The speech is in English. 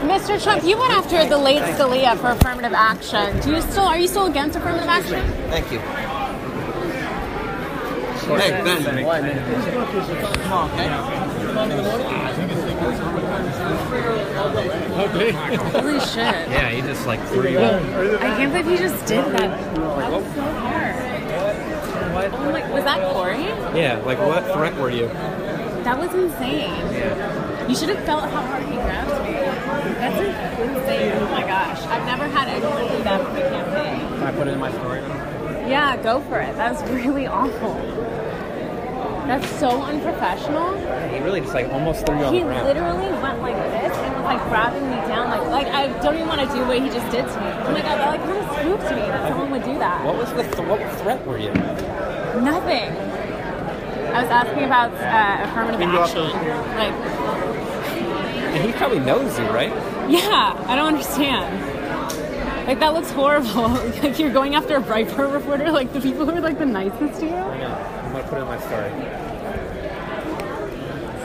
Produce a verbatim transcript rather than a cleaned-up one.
Mister Trump, you went after the late Scalia for affirmative action. Do you still are you still against affirmative action? Thank you. Hey, Ben. Come on, okay? Holy shit. Yeah, he just like threw you. I can't believe he just did that. That was so hard. Oh my, was that Corey? Yeah, like what threat were you? That was insane. You should have felt how hard he grabbed me. That's insane. Oh my gosh. I've never had anyone do that for my campaign. Can I put it in my story? Yeah, go for it. That was really awful. That's so unprofessional. He really just like almost threw you on He the ground. literally went like this and was like grabbing me down. Like, like I don't even want to do what he just did to me. Oh my god, that like kind of spooked me that someone would do that. What was the th- what threat were you? Nothing. I was asking about uh, affirmative action. Like, And he probably knows you, right? yeah, I don't understand. Like, that looks horrible. Like, you're going after a Breitbart reporter, like the people who are like the nicest to you. I know. I'm gonna put it in my story.